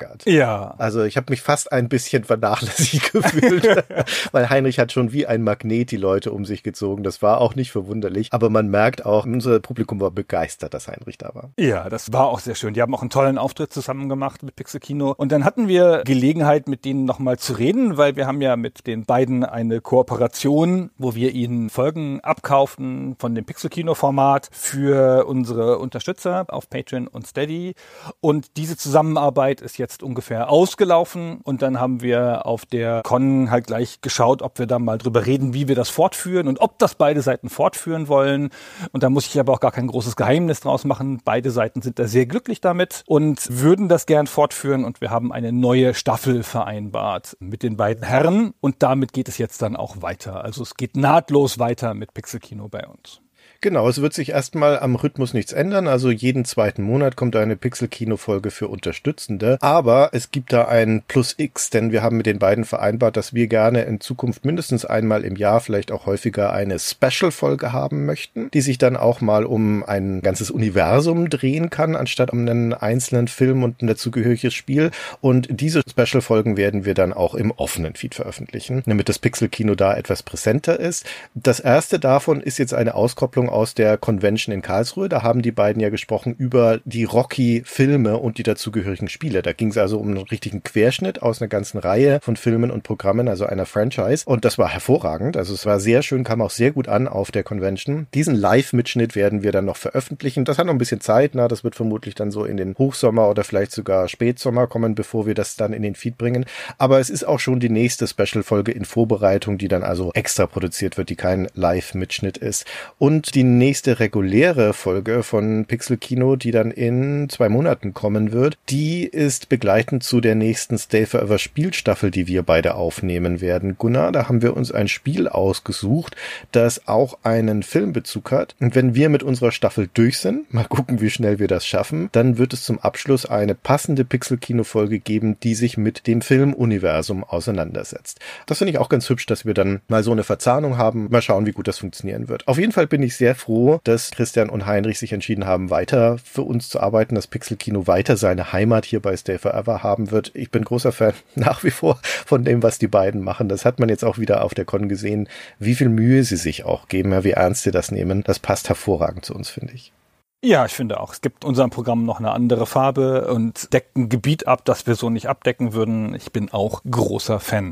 geärgert. Ja. Also ich habe mich fast ein bisschen vernachlässigt gefühlt, weil Heinrich hat schon wie ein Magnet die Leute um sich gezogen. Das war auch nicht verwunderlich, aber man merkt auch, unser Publikum war begeistert, dass Heinrich da war. Ja, das war auch sehr schön. Die haben auch einen tollen Auftritt zusammen gemacht mit Pixel Kino. Und dann hatten wir Gelegenheit, mit denen nochmal zu reden, weil wir haben ja mit den beiden eine Kooperation, wo wir ihnen Folgen abkauften von dem Pixel Kino Format für unsere Unterstützer auf Patreon und Steady. Und diese Zusammenarbeit ist jetzt ungefähr ausgelaufen. Und dann haben wir auf der Con halt gleich geschaut, ob wir da mal drüber reden, wie wir das fortführen und ob das beide Seiten fortführen wollen. Und da muss ich aber auch gar kein großes Geheimnis draus machen. Beide Seiten sind da sehr glücklich damit und würden das gern fortführen. Und wir haben eine neue Staffel vereinbart mit den beiden Herren. Und damit geht es jetzt dann auch weiter. Also es geht nahtlos weiter mit Pixel Kino bei uns. Genau, es wird sich erstmal am Rhythmus nichts ändern. Also jeden zweiten Monat kommt eine Pixel-Kino-Folge für Unterstützende. Aber es gibt da ein Plus X, denn wir haben mit den beiden vereinbart, dass wir gerne in Zukunft mindestens einmal im Jahr, vielleicht auch häufiger, eine Special-Folge haben möchten, die sich dann auch mal um ein ganzes Universum drehen kann, anstatt um einen einzelnen Film und ein dazugehöriges Spiel. Und diese Special-Folgen werden wir dann auch im offenen Feed veröffentlichen, damit das Pixel-Kino da etwas präsenter ist. Das erste davon ist jetzt eine Auskopplung aus der Convention in Karlsruhe. Da haben die beiden ja gesprochen über die Rocky-Filme und die dazugehörigen Spiele. Da ging es also um einen richtigen Querschnitt aus einer ganzen Reihe von Filmen und Programmen, also einer Franchise. Und das war hervorragend. Also es war sehr schön, kam auch sehr gut an auf der Convention. Diesen Live-Mitschnitt werden wir dann noch veröffentlichen. Das hat noch ein bisschen Zeit. Das wird vermutlich dann so in den Hochsommer oder vielleicht sogar Spätsommer kommen, bevor wir das dann in den Feed bringen. Aber es ist auch schon die nächste Special-Folge in Vorbereitung, die dann also extra produziert wird, die kein Live-Mitschnitt ist. Und die nächste reguläre Folge von Pixel Kino, die dann in 2 Monaten kommen wird, die ist begleitend zu der nächsten Stay Forever Spielstaffel, die wir beide aufnehmen werden. Gunnar, da haben wir uns ein Spiel ausgesucht, das auch einen Filmbezug hat. Und wenn wir mit unserer Staffel durch sind, mal gucken, wie schnell wir das schaffen, dann wird es zum Abschluss eine passende Pixel Kino Folge geben, die sich mit dem Filmuniversum auseinandersetzt. Das finde ich auch ganz hübsch, dass wir dann mal so eine Verzahnung haben. Mal schauen, wie gut das funktionieren wird. Auf jeden Fall bin ich sehr froh, dass Christian und Heinrich sich entschieden haben, weiter für uns zu arbeiten, dass Pixel Kino weiter seine Heimat hier bei Stay Forever haben wird. Ich bin großer Fan nach wie vor von dem, was die beiden machen. Das hat man jetzt auch wieder auf der Con gesehen, wie viel Mühe sie sich auch geben, wie ernst sie das nehmen. Das passt hervorragend zu uns, finde ich. Ja, ich finde auch. Es gibt unserem Programm noch eine andere Farbe und deckt ein Gebiet ab, das wir so nicht abdecken würden. Ich bin auch großer Fan.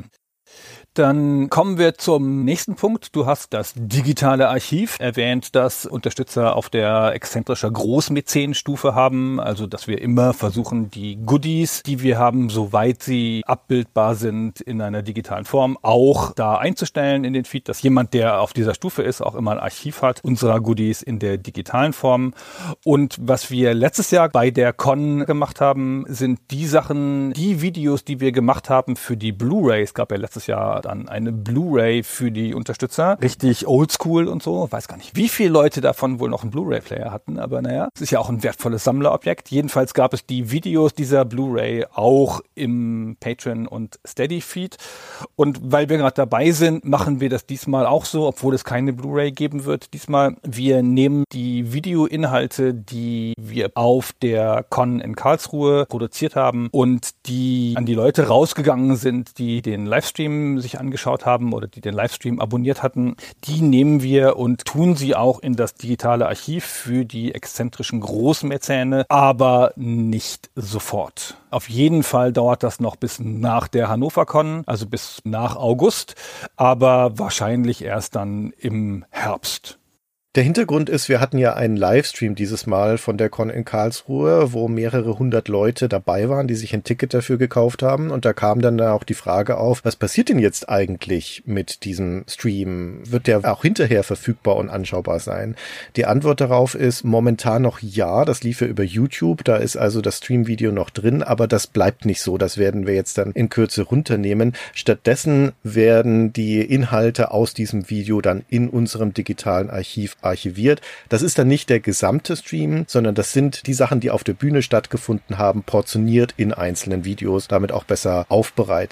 Dann kommen wir zum nächsten Punkt. Du hast das digitale Archiv erwähnt, das Unterstützer auf der exzentrischer Großmäzenstufe haben. Also, dass wir immer versuchen, die Goodies, die wir haben, soweit sie abbildbar sind in einer digitalen Form, auch da einzustellen in den Feed, dass jemand, der auf dieser Stufe ist, auch immer ein Archiv hat unserer Goodies in der digitalen Form. Und was wir letztes Jahr bei der Con gemacht haben, sind die Sachen, die Videos, die wir gemacht haben für die Blu-ray. Es gab ja letztes Jahr dann eine Blu-ray für die Unterstützer. Richtig oldschool und so. Weiß gar nicht, wie viele Leute davon wohl noch einen Blu-ray-Player hatten, aber naja, es ist ja auch ein wertvolles Sammlerobjekt. Jedenfalls gab es die Videos dieser Blu-ray auch im Patreon und Steady-Feed. Und weil wir gerade dabei sind, machen wir das diesmal auch so, obwohl es keine Blu-ray geben wird. Diesmal, wir nehmen die Videoinhalte, die wir auf der Con in Karlsruhe produziert haben und die an die Leute rausgegangen sind, die den Livestream sich angeschaut haben oder die den Livestream abonniert hatten, die nehmen wir und tun sie auch in das digitale Archiv für die exzentrischen Großmäzene, aber nicht sofort. Auf jeden Fall dauert das noch bis nach der Hannover Con, also bis nach August, aber wahrscheinlich erst dann im Herbst. Der Hintergrund ist, wir hatten ja einen Livestream dieses Mal von der Con in Karlsruhe, wo mehrere hundert Leute dabei waren, die sich ein Ticket dafür gekauft haben. Und da kam dann auch die Frage auf, was passiert denn jetzt eigentlich mit diesem Stream? Wird der auch hinterher verfügbar und anschaubar sein? Die Antwort darauf ist momentan noch ja. Das lief ja über YouTube. Da ist also das Stream-Video noch drin, aber das bleibt nicht so. Das werden wir jetzt dann in Kürze runternehmen. Stattdessen werden die Inhalte aus diesem Video dann in unserem digitalen Archiv archiviert. Das ist dann nicht der gesamte Stream, sondern das sind die Sachen, die auf der Bühne stattgefunden haben, portioniert in einzelnen Videos, damit auch besser aufbereitet.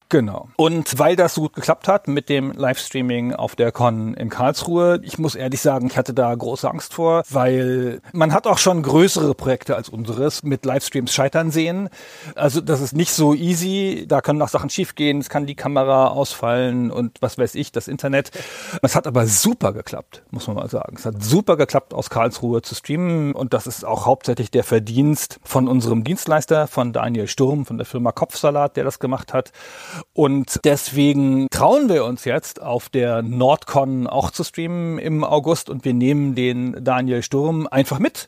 Genau. Und weil das so gut geklappt hat mit dem Livestreaming auf der Con in Karlsruhe, ich muss ehrlich sagen, ich hatte da große Angst vor, weil man hat auch schon größere Projekte als unseres mit Livestreams scheitern sehen. Also das ist nicht so easy, da können auch Sachen schiefgehen, es kann die Kamera ausfallen und was weiß ich, das Internet. Es hat aber super geklappt, muss man mal sagen. Es hat super geklappt, aus Karlsruhe zu streamen und das ist auch hauptsächlich der Verdienst von unserem Dienstleister, von Daniel Sturm, von der Firma Kopfsalat, der das gemacht hat. Und deswegen trauen wir uns jetzt auf der Nordcon auch zu streamen im August und wir nehmen den Daniel Sturm einfach mit.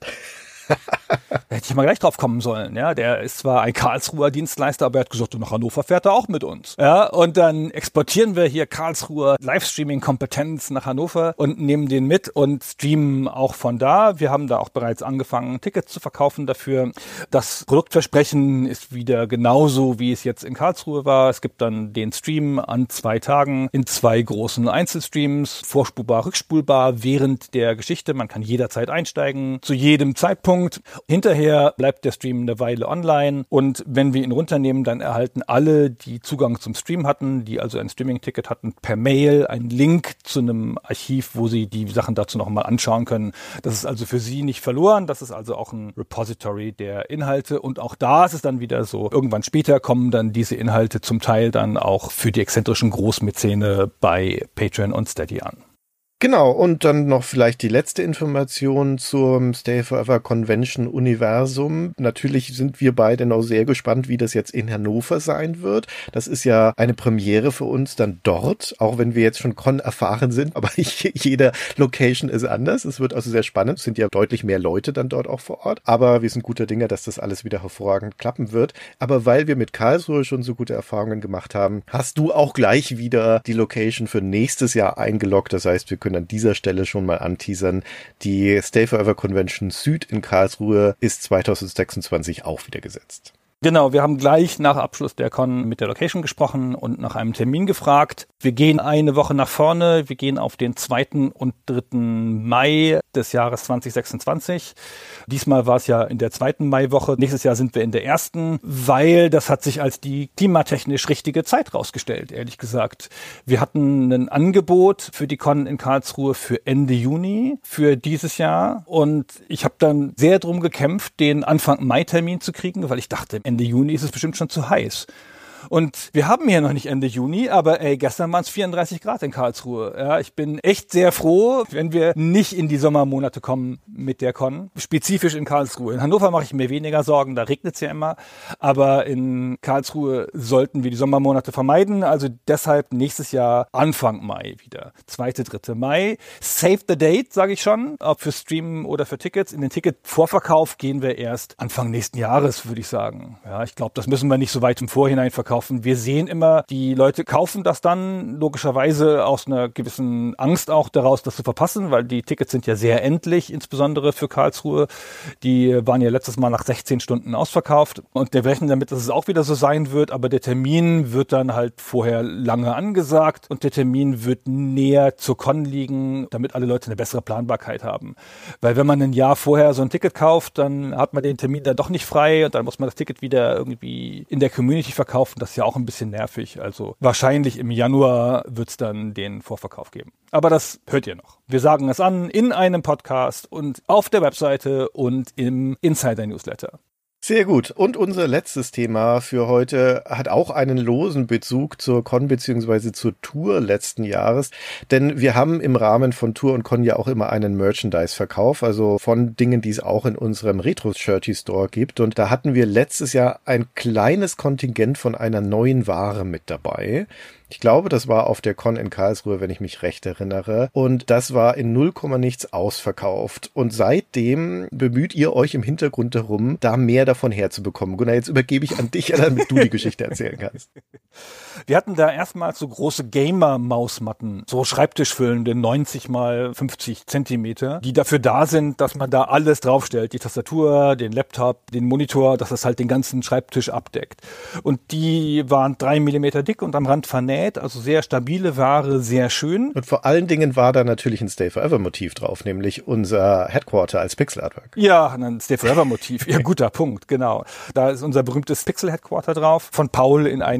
Da hätte ich mal gleich drauf kommen sollen. Ja, der ist zwar ein Karlsruher Dienstleister, aber er hat gesagt, nach Hannover fährt er auch mit uns. Ja, und dann exportieren wir hier Karlsruher Livestreaming-Kompetenz nach Hannover und nehmen den mit und streamen auch von da. Wir haben da auch bereits angefangen, Tickets zu verkaufen dafür. Das Produktversprechen ist wieder genauso, wie es jetzt in Karlsruhe war. Es gibt dann den Stream an 2 Tagen in 2 großen Einzelstreams, vorspulbar, rückspulbar, während der Geschichte. Man kann jederzeit einsteigen, zu jedem Zeitpunkt. Hinterher bleibt der Stream eine Weile online und wenn wir ihn runternehmen, dann erhalten alle, die Zugang zum Stream hatten, die also ein Streaming-Ticket hatten, per Mail einen Link zu einem Archiv, wo sie die Sachen dazu nochmal anschauen können. Das ist also für sie nicht verloren. Das ist also auch ein Repository der Inhalte und auch da ist es dann wieder so, irgendwann später kommen dann diese Inhalte zum Teil dann auch für die exzentrischen Großmäzene bei Patreon und Steady an. Genau, und dann noch vielleicht die letzte Information zum Stay Forever Convention Universum. Natürlich sind wir beide noch sehr gespannt, wie das jetzt in Hannover sein wird. Das ist ja eine Premiere für uns dann dort, auch wenn wir jetzt schon Con erfahren sind, aber jede Location ist anders. Es wird also sehr spannend. Es sind ja deutlich mehr Leute dann dort auch vor Ort, aber wir sind guter Dinge, dass das alles wieder hervorragend klappen wird. Aber weil wir mit Karlsruhe schon so gute Erfahrungen gemacht haben, hast du auch gleich wieder die Location für nächstes Jahr eingeloggt. Das heißt, wir können an dieser Stelle schon mal anteasern. Die Stay Forever Convention Süd in Karlsruhe ist 2026 auch wieder gesetzt. Genau, wir haben gleich nach Abschluss der Con mit der Location gesprochen und nach einem Termin gefragt. Wir gehen eine Woche nach vorne. Wir gehen auf den 2. und 3. Mai des Jahres 2026. Diesmal war es ja in der 2. Maiwoche. Nächstes Jahr sind wir in der 1., weil das hat sich als die klimatechnisch richtige Zeit rausgestellt, ehrlich gesagt. Wir hatten ein Angebot für die Con in Karlsruhe für Ende Juni für dieses Jahr und ich habe dann sehr drum gekämpft, den Anfang Mai-Termin zu kriegen, weil ich dachte, Ende Juni ist es bestimmt schon zu heiß. Und wir haben hier noch nicht Ende Juni, aber gestern waren es 34 Grad in Karlsruhe. Ja, ich bin echt sehr froh, wenn wir nicht in die Sommermonate kommen mit der Con, spezifisch in Karlsruhe. In Hannover mache ich mir weniger Sorgen, da regnet es ja immer, aber in Karlsruhe sollten wir die Sommermonate vermeiden, also deshalb nächstes Jahr Anfang Mai wieder, 2., 3. Mai. Save the date, sage ich schon, ob für Streamen oder für Tickets. In den Ticketvorverkauf gehen wir erst Anfang nächsten Jahres, würde ich sagen. Ja, ich glaube, das müssen wir nicht so weit im Vorhinein verkaufen. Wir sehen immer, die Leute kaufen das dann logischerweise aus einer gewissen Angst auch daraus, das zu verpassen, weil die Tickets sind ja sehr endlich, insbesondere für Karlsruhe. Die waren ja letztes Mal nach 16 Stunden ausverkauft und wir rechnen damit, dass es auch wieder so sein wird, aber der Termin wird dann halt vorher lange angesagt und der Termin wird näher zur Con liegen, damit alle Leute eine bessere Planbarkeit haben. Weil wenn man ein Jahr vorher so ein Ticket kauft, dann hat man den Termin dann doch nicht frei und dann muss man das Ticket wieder irgendwie in der Community verkaufen. Das ist ja auch ein bisschen nervig. Also wahrscheinlich im Januar wird es dann den Vorverkauf geben. Aber das hört ihr noch. Wir sagen es an in einem Podcast und auf der Webseite und im Insider-Newsletter. Sehr gut. Und unser letztes Thema für heute hat auch einen losen Bezug zur Con bzw. zur Tour letzten Jahres. Denn wir haben im Rahmen von Tour und Con ja auch immer einen Merchandise-Verkauf, also von Dingen, die es auch in unserem Retro-Shirty-Store gibt. Und da hatten wir letztes Jahr ein kleines Kontingent von einer neuen Ware mit dabei. Ich glaube, das war auf der Con in Karlsruhe, wenn ich mich recht erinnere. Und das war in 0, nichts ausverkauft. Und seitdem bemüht ihr euch im Hintergrund darum, da mehr davon herzubekommen. Gunnar, jetzt übergebe ich an dich, damit du die Geschichte erzählen kannst. Wir hatten da erstmal so große Gamer-Mausmatten, so schreibtischfüllende 90 mal 50 Zentimeter, die dafür da sind, dass man da alles draufstellt. Die Tastatur, den Laptop, den Monitor, dass das halt den ganzen Schreibtisch abdeckt. Und die waren 3 Millimeter dick und am Rand vernäht, also sehr stabile Ware, sehr schön. Und vor allen Dingen war da natürlich ein Stay Forever Motiv drauf, nämlich unser Headquarter als Pixel Artwork. Ja, ein Stay Forever Motiv. Ja, guter Punkt, genau. Da ist unser berühmtes Pixel Headquarter drauf, von Paul in ein flächiges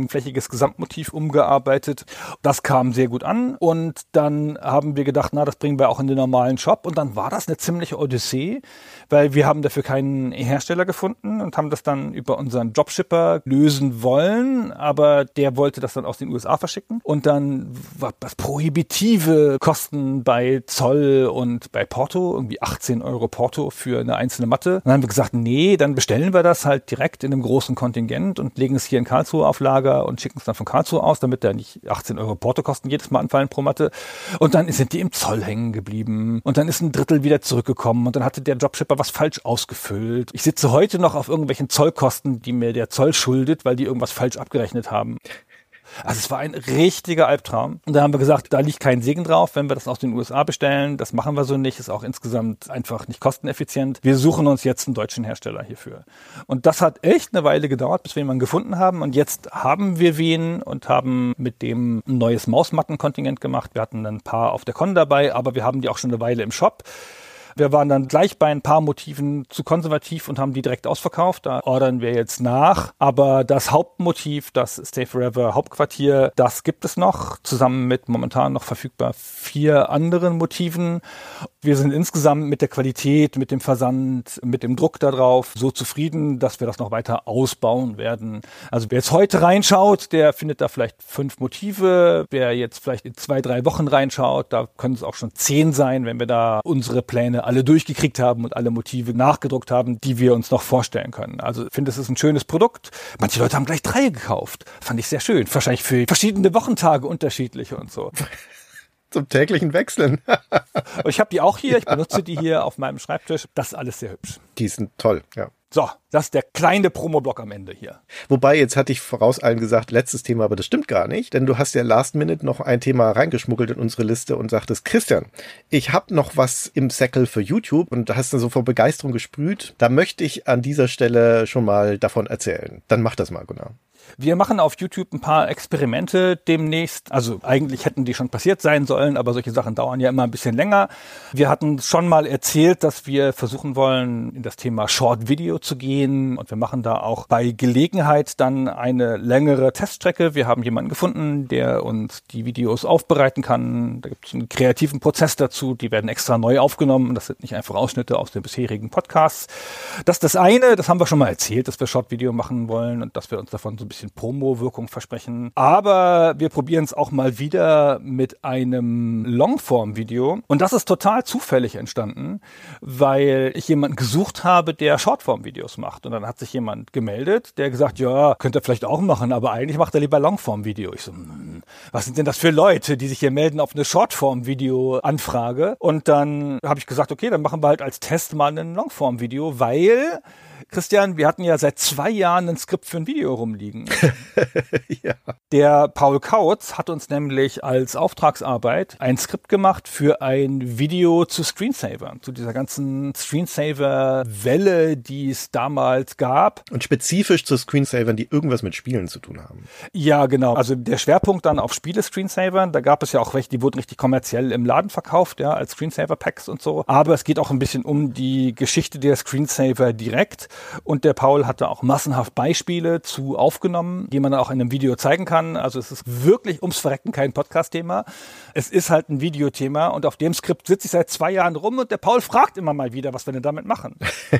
farbiges Gesamtmotiv umgearbeitet. Das kam sehr gut an und dann haben wir gedacht, das bringen wir auch in den normalen Shop und dann war das eine ziemliche Odyssee, weil wir haben dafür keinen Hersteller gefunden und haben das dann über unseren Dropshipper lösen wollen, aber der wollte das dann aus den USA verschicken und dann war das prohibitive Kosten bei Zoll und bei Porto, irgendwie 18 € Porto für eine einzelne Matte. Und dann haben wir gesagt, nee, dann bestellen wir das halt direkt in einem großen Kontingent und legen es hier in Karlsruhe auf Lager und schicken es dann von Karlsruhe aus, damit da nicht 18 € Portokosten jedes Mal anfallen pro Matte. Und dann sind die im Zoll hängen geblieben und dann ist ein Drittel wieder zurückgekommen und dann hatte der Dropshipper was falsch ausgefüllt. Ich sitze heute noch auf irgendwelchen Zollkosten, die mir der Zoll schuldet, weil die irgendwas falsch abgerechnet haben. Also es war ein richtiger Albtraum. Und da haben wir gesagt, da liegt kein Segen drauf, wenn wir das aus den USA bestellen. Das machen wir so nicht, ist auch insgesamt einfach nicht kosteneffizient. Wir suchen uns jetzt einen deutschen Hersteller hierfür. Und das hat echt eine Weile gedauert, bis wir jemanden gefunden haben. Und jetzt haben wir wen und haben mit dem ein neues Mausmattenkontingent gemacht. Wir hatten ein paar auf der Con dabei, aber wir haben die auch schon eine Weile im Shop. Wir waren dann gleich bei ein paar Motiven zu konservativ und haben die direkt ausverkauft. Da ordern wir jetzt nach. Aber das Hauptmotiv, das Stay Forever Hauptquartier, das gibt es noch, zusammen mit momentan noch verfügbar 4 anderen Motiven. Wir sind insgesamt mit der Qualität, mit dem Versand, mit dem Druck da drauf so zufrieden, dass wir das noch weiter ausbauen werden. Also wer jetzt heute reinschaut, der findet da vielleicht 5 Motive. Wer jetzt vielleicht in 2-3 Wochen reinschaut, da können es auch schon 10 sein, wenn wir da unsere Pläne alle durchgekriegt haben und alle Motive nachgedruckt haben, die wir uns noch vorstellen können. Also ich finde, es ist ein schönes Produkt. Manche Leute haben gleich 3 gekauft. Fand ich sehr schön. Wahrscheinlich für verschiedene Wochentage unterschiedliche und so. Zum täglichen Wechseln. Ich habe die auch hier. Ich benutze die hier auf meinem Schreibtisch. Das ist alles sehr hübsch. Die sind toll, ja. So, das ist der kleine Promoblock am Ende hier. Wobei, jetzt hatte ich voraus allen gesagt, letztes Thema, aber das stimmt gar nicht, denn du hast ja last minute noch ein Thema reingeschmuggelt in unsere Liste und sagtest, Christian, ich habe noch was im Säckel für YouTube und da hast du so vor Begeisterung gesprüht. Da möchte ich an dieser Stelle schon mal davon erzählen. Dann mach das mal, Gunnar. Wir machen auf YouTube ein paar Experimente demnächst. Also eigentlich hätten die schon passiert sein sollen, aber solche Sachen dauern ja immer ein bisschen länger. Wir hatten schon mal erzählt, dass wir versuchen wollen, in das Thema Short Video zu gehen. Und wir machen da auch bei Gelegenheit dann eine längere Teststrecke. Wir haben jemanden gefunden, der uns die Videos aufbereiten kann. Da gibt es einen kreativen Prozess dazu. Die werden extra neu aufgenommen. Das sind nicht einfach Ausschnitte aus den bisherigen Podcasts. Das ist das eine. Das haben wir schon mal erzählt, dass wir Short Video machen wollen und dass wir uns davon so ein bisschen Promo-Wirkung versprechen. Aber wir probieren es auch mal wieder mit einem Longform-Video. Und das ist total zufällig entstanden, weil ich jemanden gesucht habe, der Shortform-Videos macht. Und dann hat sich jemand gemeldet, der gesagt, ja, könnt ihr vielleicht auch machen, aber eigentlich macht er lieber Longform-Video. Ich so, was sind denn das für Leute, die sich hier melden auf eine Shortform-Video-Anfrage? Und dann habe ich gesagt, okay, dann machen wir halt als Test mal ein Longform-Video, weil Christian, wir hatten ja seit 2 Jahren ein Skript für ein Video rumliegen. Ja. Der Paul Kautz hat uns nämlich als Auftragsarbeit ein Skript gemacht für ein Video zu Screensaver, zu dieser ganzen Screensaver-Welle, die es damals gab. Und spezifisch zu Screensavern, die irgendwas mit Spielen zu tun haben. Ja, genau. Also der Schwerpunkt dann auf Spiele-Screensavern. Da gab es ja auch welche, die wurden richtig kommerziell im Laden verkauft, ja, als Screensaver-Packs und so. Aber es geht auch ein bisschen um die Geschichte der Screensaver direkt. Und der Paul hatte auch massenhaft Beispiele zu aufgenommen, die man dann auch in einem Video zeigen kann. Also es ist wirklich ums Verrecken kein Podcast-Thema. Es ist halt ein Videothema und auf dem Skript sitze ich seit 2 Jahren rum und der Paul fragt immer mal wieder, was wir denn damit machen.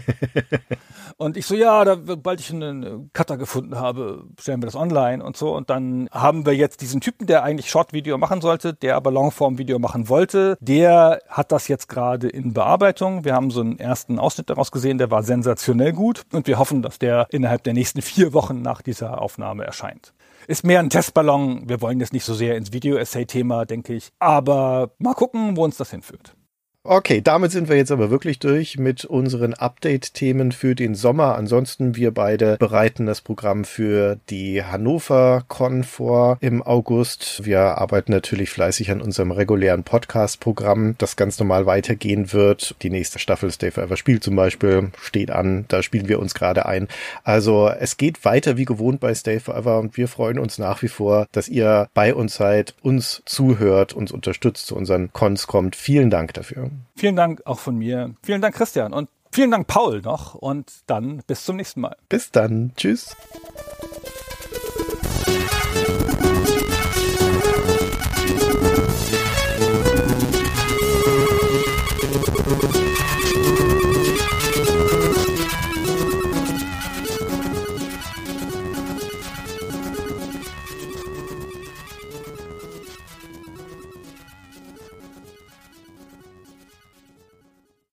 Und ich so, ja, sobald ich einen Cutter gefunden habe, stellen wir das online und so. Und dann haben wir jetzt diesen Typen, der eigentlich Short-Video machen sollte, der aber Longform-Video machen wollte. Der hat das jetzt gerade in Bearbeitung. Wir haben so einen ersten Ausschnitt daraus gesehen, der war sensationell gut. Und wir hoffen, dass der innerhalb der nächsten 4 Wochen nach dieser Aufnahme erscheint. Ist mehr ein Testballon. Wir wollen jetzt nicht so sehr ins Video-Essay-Thema, denke ich. Aber mal gucken, wo uns das hinführt. Okay, damit sind wir jetzt aber wirklich durch mit unseren Update-Themen für den Sommer. Ansonsten, wir beide bereiten das Programm für die Hannover Con vor im August. Wir arbeiten natürlich fleißig an unserem regulären Podcast-Programm, das ganz normal weitergehen wird. Die nächste Staffel Stay Forever Spiel zum Beispiel steht an. Da spielen wir uns gerade ein. Also es geht weiter wie gewohnt bei Stay Forever und wir freuen uns nach wie vor, dass ihr bei uns seid, uns zuhört, uns unterstützt, zu unseren Cons kommt. Vielen Dank dafür. Vielen Dank auch von mir. Vielen Dank, Christian. Und vielen Dank, Paul, noch. Und dann bis zum nächsten Mal. Bis dann. Tschüss.